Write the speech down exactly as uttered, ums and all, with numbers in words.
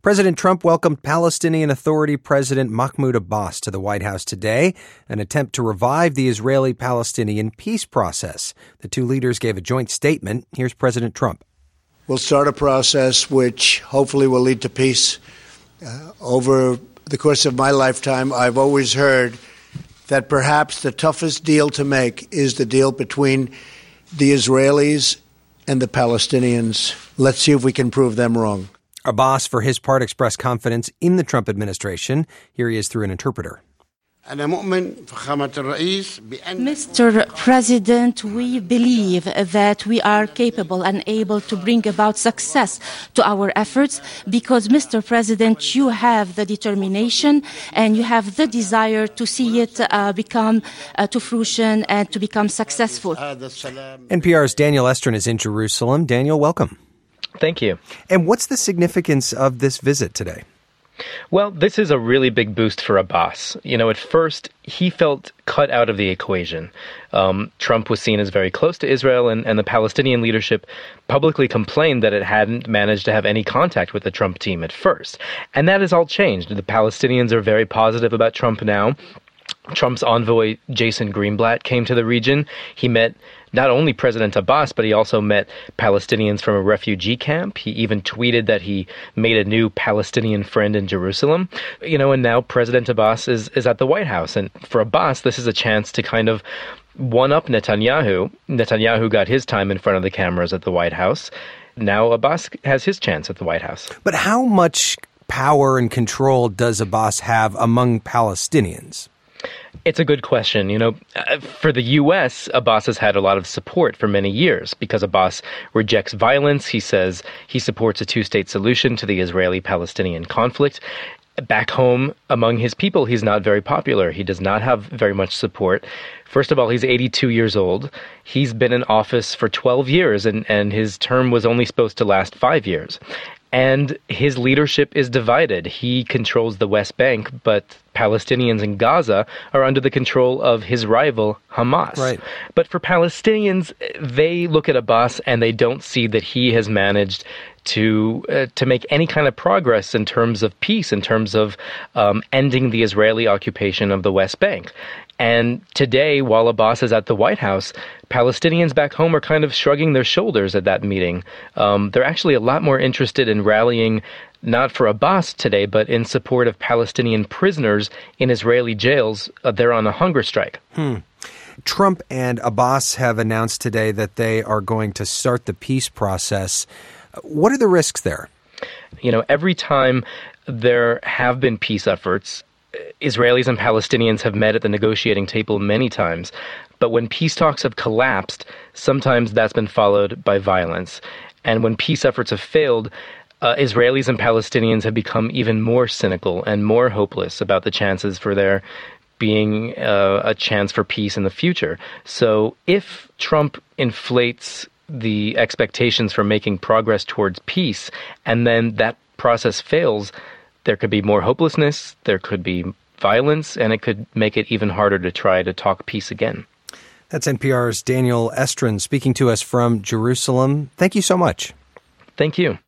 President Trump welcomed Palestinian Authority President Mahmoud Abbas to the White House today, an attempt to revive the Israeli-Palestinian peace process. The two leaders gave a joint statement. Here's President Trump. We'll start a process which hopefully will lead to peace. Uh, over the course of my lifetime, I've always heard that perhaps the toughest deal to make is the deal between the Israelis and the Palestinians. Let's see if we can prove them wrong. Abbas, for his part, expressed confidence in the Trump administration. Here he is through an interpreter. Mister President, we believe that we are capable and able to bring about success to our efforts because, Mister President, you have the determination and you have the desire to see it uh, become uh, to fruition and to become successful. N P R's Daniel Estrin is in Jerusalem. Daniel, welcome. Thank you. And what's the significance of this visit today? Well, this is a really big boost for Abbas. You know, at first, he felt cut out of the equation. Um, Trump was seen as very close to Israel, and, and the Palestinian leadership publicly complained that it hadn't managed to have any contact with the Trump team at first. And that has all changed. The Palestinians are very positive about Trump now. Trump's envoy, Jason Greenblatt, came to the region. He met not only President Abbas, but he also met Palestinians from a refugee camp. He even tweeted that he made a new Palestinian friend in Jerusalem. You know, and now President Abbas is, is at the White House. And for Abbas, this is a chance to kind of one-up Netanyahu. Netanyahu got his time in front of the cameras at the White House. Now Abbas has his chance at the White House. But how much power and control does Abbas have among Palestinians? It's a good question. You know, for the U S, Abbas has had a lot of support for many years because Abbas rejects violence. He says he supports a two-state solution to the Israeli-Palestinian conflict. Back home, among his people, he's not very popular. He does not have very much support. First of all, he's eighty-two years old. He's been in office for twelve years, and, and his term was only supposed to last five years. And his leadership is divided. He controls the West Bank, but Palestinians in Gaza are under the control of his rival, Hamas. Right. But for Palestinians, they look at Abbas and they don't see that he has managed to uh, to make any kind of progress in terms of peace, in terms of um, ending the Israeli occupation of the West Bank. And today, while Abbas is at the White House, Palestinians back home are kind of shrugging their shoulders at that meeting. Um, they're actually a lot more interested in rallying not for Abbas today, but in support of Palestinian prisoners in Israeli jails. Uh, they're on a hunger strike. Hmm. Trump and Abbas have announced today that they are going to start the peace process. What are the risks there? You know, every time there have been peace efforts, Israelis and Palestinians have met at the negotiating table many times. But when peace talks have collapsed, sometimes that's been followed by violence. And when peace efforts have failed, uh, Israelis and Palestinians have become even more cynical and more hopeless about the chances for there being uh, a chance for peace in the future. So if Trump inflates the expectations for making progress towards peace, and then that process fails, there could be more hopelessness, there could be violence, and it could make it even harder to try to talk peace again. That's N P R's Daniel Estrin speaking to us from Jerusalem. Thank you so much. Thank you.